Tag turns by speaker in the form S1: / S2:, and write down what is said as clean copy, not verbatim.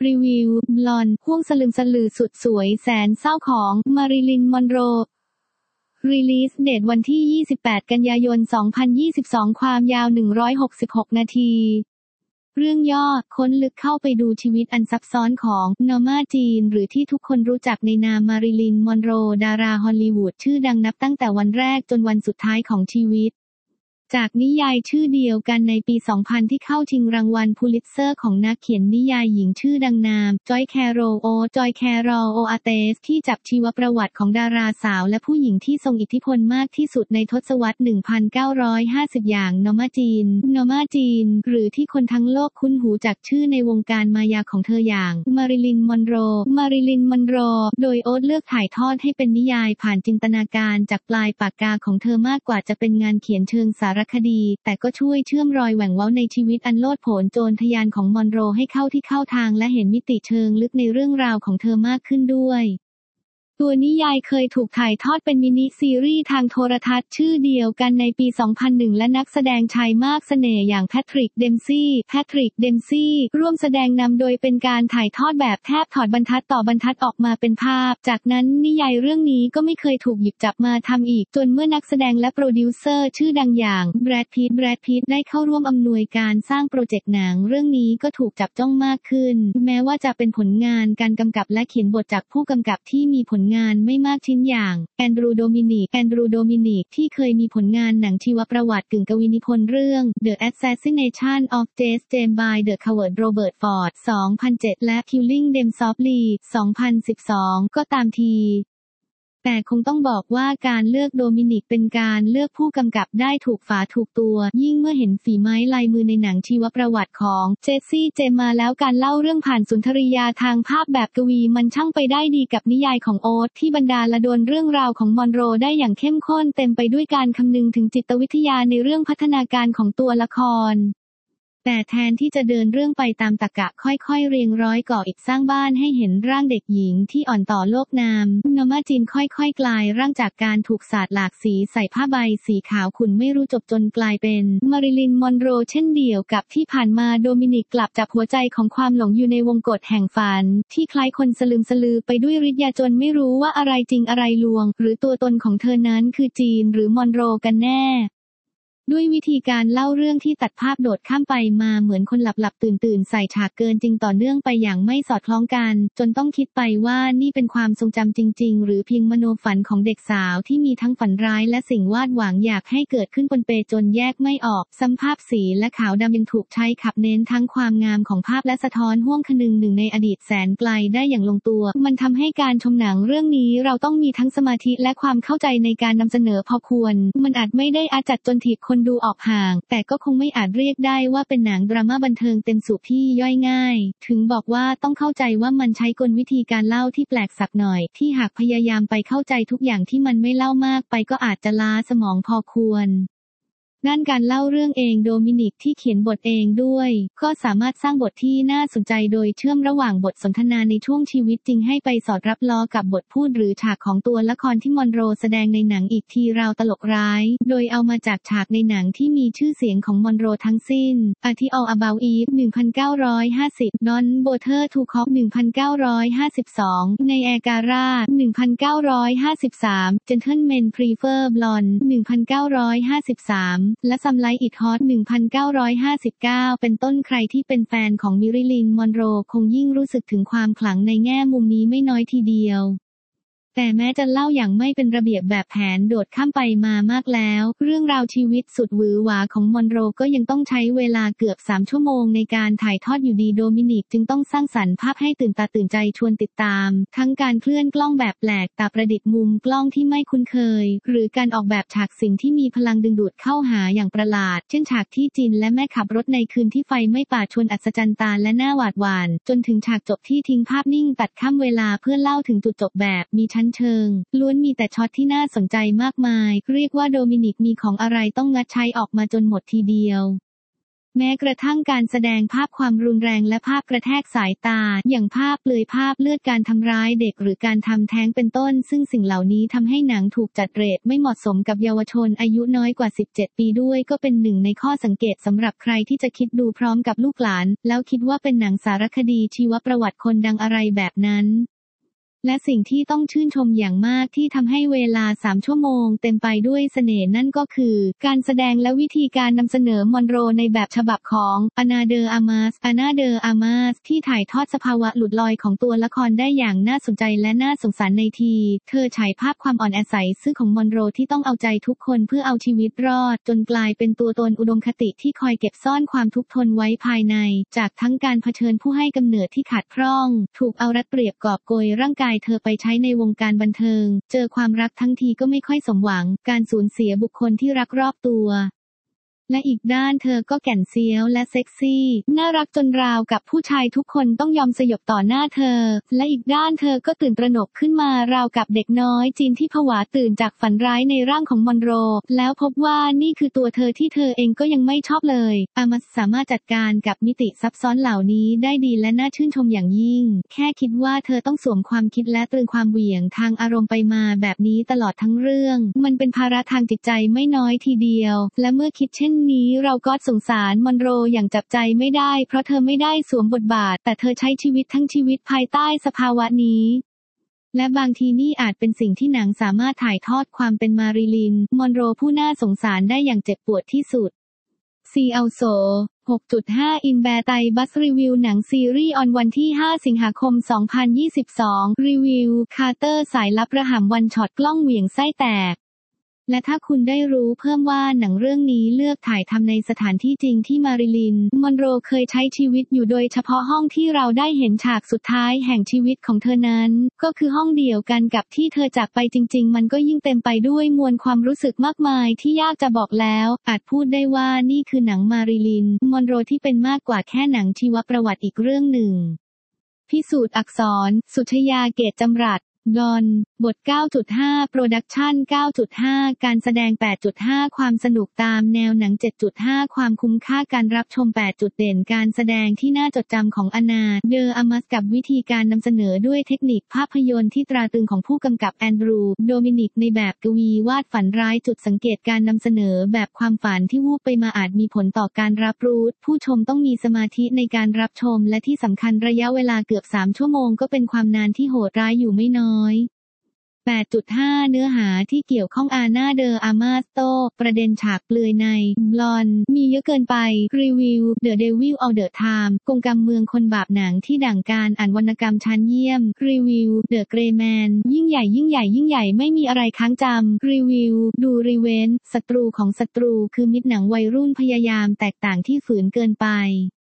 S1: รีวิว บลอนด์ห่วงสลึมสลือสุดสวยแสนเศร้าของมาริลิน มอนโรรีลีสเดตวันที่ 28 กันยายน 2022 ความยาว 166 นาที เรื่องย่อ ค้นลึกเข้าไปดูชีวิตอันซับซ้อนของนอร์มาจีนหรือที่ทุกคนรู้จักในนามมาริลิน มอนโรดาราฮอลลีวูดชื่อดังนับตั้งแต่วันแรกจนวันสุดท้ายของชีวิตจากนิยายชื่อเดียวกันในปี 2000 ที่เข้าชิงรางวัลพูลิตเซอร์ของนักเขียนนิยายหญิงชื่อดังนามจอยแคโรลโออาเตสที่จับชีวประวัติของดาราสาวและผู้หญิงที่ทรงอิทธิพลมากที่สุดในทศวรรษ 1950 อย่างนอร์มาจีนหรือที่คนทั้งโลกคุ้นหูจากชื่อในวงการมายาของเธออย่างมาริลิน มอนโรโดยโอ๊ตเลือกถ่ายทอดให้เป็นนิยายผ่านจินตนาการจากปลายปากกาของเธอมากกว่าจะเป็นงานเขียนเชิงสารคดีแต่ก็ช่วยเชื่อมรอยแหว่งเว้าในชีวิตอันโลดโผนโจรทะยานของมอนโรให้เข้าทางและเห็นมิติเชิงลึกในเรื่องราวของเธอมากขึ้นด้วยตัวนิยายเคยถูกถ่ายทอดเป็นมินิซีรีส์ทางโทรทัศน์ชื่อเดียวกันในปี 2001 และนักแสดงชายมากเสน่ห์อย่างแพทริก เดมซี่ร่วมแสดงนำโดยเป็นการถ่ายทอดแบบแทบถอดบรรทัดต่อบรรทัดออกมาเป็นภาพจากนั้นนิยายเรื่องนี้ก็ไม่เคยถูกหยิบจับมาทำอีกจนเมื่อนักแสดงและโปรดิวเซอร์ชื่อดังอย่างแบรดพิตต์ได้เข้าร่วมอำนวยการสร้างโปรเจกต์หนังเรื่องนี้ก็ถูกจับจ้องมากขึ้นแม้ว่าจะเป็นผลงานการกำกับและเขียนบทจากผู้กำกับที่มีผลงานไม่มากชิ้นอย่างแอนดรู โดมินิกที่เคยมีผลงานหนังชีวประวัติกึ่งกวีนิพนธ์เรื่อง The Assassination of Jesse James by the Coward Robert Ford 2007 และ Killing Them Softly 2012 ก็ตามทีแต่คงต้องบอกว่าการเลือกโดมินิกเป็นการเลือกผู้กำกับได้ถูกฝาถูกตัวยิ่งเมื่อเห็นฝีไม้ลายมือในหนังชีวประวัติของเจสซี่เจมมาแล้วการเล่าเรื่องผ่านสุนทรียาทางภาพแบบกวีมันช่างไปได้ดีกับนิยายของโอ๊ตที่บรรดาละดนเรื่องราวของมอนโรได้อย่างเข้มข้นเต็มไปด้วยการคำนึงถึงจิตวิทยาในเรื่องพัฒนาการของตัวละครแต่แทนที่จะเดินเรื่องไปตามตรรกะค่อยๆเรียงร้อยก่ออิฐสร้างบ้านให้เห็นร่างเด็กหญิงที่อ่อนต่อโลกนามนอร์มาจีนค่อยๆกลายร่างจากการถูกสาดหลากสีใส่ผ้าใบสีขาวขุ่นไม่รู้จบจนกลายเป็นมาริลิน มอนโรเช่นเดียวกับที่ผ่านมาโดมินิกกลับจับหัวใจของความหลงอยู่ในวงกฏแห่งฝันที่คล้ายคนสลึมสลือไปด้วยฤทธิ์ยาจนไม่รู้ว่าอะไรจริงอะไรลวงหรือตัวตนของเธอนั้นคือจีนหรือมอนโรกันแน่ด้วยวิธีการเล่าเรื่องที่ตัดภาพโดดข้ามไปมาเหมือนคนหลับตื่นใส่ฉากเกินจริงต่อเนื่องไปอย่างไม่สอดคล้องกันจนต้องคิดไปว่านี่เป็นความทรงจำจริงๆหรือเพียงมโนฝันของเด็กสาวที่มีทั้งฝันร้ายและสิ่งวาดหวังอยากให้เกิดขึ้นปนเปจนแยกไม่ออกซ้ำภาพสีและขาวดำยังถูกใช้ขับเน้นทั้งความงามของภาพและสะท้อนห้วงคนึงหนึ่งในอดีตแสนไกลได้อย่างลงตัวมันทำให้การชมหนังเรื่องนี้เราต้องมีทั้งสมาธิและความเข้าใจในการนำเสนอพอควรมันอาจไม่ได้อาจัดจนถีบคนดูออกห่างแต่ก็คงไม่อาจเรียกได้ว่าเป็นหนังดราม่าบันเทิงเต็มสูบที่ย่อยง่ายถึงบอกว่าต้องเข้าใจว่ามันใช้กลวิธีการเล่าที่แปลกสักหน่อยที่หากพยายามไปเข้าใจทุกอย่างที่มันไม่เล่ามากไปก็อาจจะล้าสมองพอควรด้านการเล่าเรื่องเองโดมินิกที่เขียนบทเองด้วยก็สามารถสร้างบทที่น่าสนใจโดยเชื่อมระหว่างบทสนทนาในช่วงชีวิตจริงให้ไปสอดรับล้อกับบทพูดหรือฉากของตัวละครที่มอนโรแสดงในหนังอีกทีราวตลกร้ายโดยเอามาจากฉากในหนังที่มีชื่อเสียงของมอนโรทั้งสิ้นอาทิ All About Eve 1950 Don Botter to Cop 1952 ในแอการ่า1953 Gentlemen Prefer Blonde 1953และซัมไลท์อิทฮอต 1959 เป็นต้นใครที่เป็นแฟนของมิริลิน มอนโรคงยิ่งรู้สึกถึงความขลังในแง่มุมนี้ไม่น้อยทีเดียวแต่แม้จะเล่าอย่างไม่เป็นระเบียบแบบแผนโดดข้ามไปมามากแล้วเรื่องราวชีวิตสุดหวือหวาของมอนโรก็ยังต้องใช้เวลาเกือบ3ชั่วโมงในการถ่ายทอดอยู่ดีโดมินิกจึงต้องสร้างสรรค์ภาพให้ตื่นตาตื่นใจชวนติดตามทั้งการเคลื่อนกล้องแบบแปลกตาประดิษฐ์มุมกล้องที่ไม่คุ้นเคยหรือการออกแบบฉากสิ่งที่มีพลังดึงดูดเข้าหาอย่างประหลาดเช่นฉากที่จินและแม่ขับรถในคืนที่ไฟไม่ป่าชวนอัศจรรย์ตาและน่าหวาดหวั่นจนถึงฉากจบที่ทิ้งภาพนิ่งตัดข้ามเวลาเพื่อเล่าถึงจุดจบแบบมีชั้นเชิงล้วนมีแต่ช็อตที่น่าสนใจมากมายเรียกว่าโดมินิกมีของอะไรต้องงัดใช้ออกมาจนหมดทีเดียวแม้กระทั่งการแสดงภาพความรุนแรงและภาพกระแทกสายตาอย่างภาพเปลือยภาพเลือดการทำร้ายเด็กหรือการทำแท้งเป็นต้นซึ่งสิ่งเหล่านี้ทำให้หนังถูกจัดเรทไม่เหมาะสมกับเยาวชนอายุน้อยกว่า17ปีด้วยก็เป็นหนึ่งในข้อสังเกตสำหรับใครที่จะคิดดูพร้อมกับลูกหลานแล้วคิดว่าเป็นหนังสารคดีชีวประวัติคนดังอะไรแบบนั้นและสิ่งที่ต้องชื่นชมอย่างมากที่ทำให้เวลา3ชั่วโมงเต็มไปด้วยเสน่ห์นั่นก็คือการแสดงและวิธีการนำเสนอมอนโรในแบบฉบับของอานาเดออามาสที่ถ่ายทอดสภาวะหลุดลอยของตัวละครได้อย่างน่าสนใจและน่าสงสารในทีเธอฉายภาพความอ่อนแอใสซื่อของมอนโรที่ต้องเอาใจทุกคนเพื่อเอาชีวิตรอดจนกลายเป็นตัวตนอุดมคติที่คอยเก็บซ่อนความทุกข์ทนไว้ภายในจากทั้งการเผชิญผู้ให้กำเนิดที่ขาดพร่องถูกเอารัดเปรียบกอบโกยร่างกายเธอไปใช้ในวงการบันเทิงเจอความรักทั้งทีก็ไม่ค่อยสมหวังการสูญเสียบุคคลที่รักรอบตัวและอีกด้านเธอก็แก่นเซียวและเซ็กซี่น่ารักจนราวกับผู้ชายทุกคนต้องยอมสยบต่อหน้าเธอและอีกด้านเธอก็ตื่นตระหนกขึ้นมาราวกับเด็กน้อยจีนที่ผวาตื่นจากฝันร้ายในร่างของมอนโรแล้วพบว่านี่คือตัวเธอที่เธอเองก็ยังไม่ชอบเลยอามัสสามารถจัดการกับมิติซับซ้อนเหล่านี้ได้ดีและน่าชื่นชมอย่างยิ่งแค่คิดว่าเธอต้องสวมความคิดและตรึงความเหวี่ยงทางอารมณ์ไปมาแบบนี้ตลอดทั้งเรื่องมันเป็นภาระทางจิตใจไม่น้อยทีเดียวและเมื่อคิดเช่นนี้เราก็สงสารมอนโรอย่างจับใจไม่ได้เพราะเธอไม่ได้สวมบทบาทแต่เธอใช้ชีวิตทั้งชีวิตภายใต้สภาวะนี้และบางทีนี่อาจเป็นสิ่งที่หนังสามารถถ่ายทอดความเป็นมาริลินมอนโรผู้น่าสงสารได้อย่างเจ็บปวดที่สุดซีอัลโซ 6.5 อินแบร์ไตบัสรีวิวหนังซีรีส์ออนวันที่5สิงหาคม2022รีวิวคาร์เตอร์สายลับระห่ำวันช็อตกล้องเหวี่ยงไส้แตกและถ้าคุณได้รู้เพิ่มว่าหนังเรื่องนี้เลือกถ่ายทำในสถานที่จริงที่มาริลินมอนโรเคยใช้ชีวิตอยู่โดยเฉพาะห้องที่เราได้เห็นฉากสุดท้ายแห่งชีวิตของเธอนั้นก็คือห้องเดียวกันกับที่เธอจากไปจริงๆมันก็ยิ่งเต็มไปด้วยมวลความรู้สึกมากมายที่ยากจะบอกแล้วอาจพูดได้ว่านี่คือหนังมาริลินมอนโรที่เป็นมากกว่าแค่หนังชีวประวัติอีกเรื่องหนึ่งพิสูจน์อักษรสุชยาเกตจำรัดดอนบท 9.5 โปรดักชั่น 9.5 การแสดง 8.5 ความสนุกตามแนวหนัง 7.5 ความคุ้มค่าการรับชม 8 จุดเด่นการแสดงที่น่าจดจำของอานาเดออามัสกับวิธีการนำเสนอด้วยเทคนิคภาพยนตร์ที่ตราตรึงของผู้กำกับแอนดรูว์โดมินิกในแบบกวีวาดฝันร้ายจุดสังเกตการนำเสนอแบบความฝันที่วูบไปมาอาจมีผลต่อการรับรู้ผู้ชมต้องมีสมาธิในการรับชมและที่สำคัญระยะเวลาเกือบ3ชั่วโมงก็เป็นความนานที่โหดร้ายอยู่ไม่น้อย8.5 เนื้อหาที่เกี่ยวข้องอาน่าเดออามาสโตประเด็นฉากเปลือยในบลอนมีเยอะเกินไปรีวิว The Devil All the Time กงกรรมเมืองคนบาปหนังที่ดั่งการอ่านวรรณกรรมชั้นเยี่ยมรีวิว The Gray Man ยิ่งใหญ่ไม่มีอะไรค้างจำรีวิวดูรีเวนศัตรูของศัตรูคือมิตรหนังวัยรุ่นพยายามแตกต่างที่ฝืนเกินไป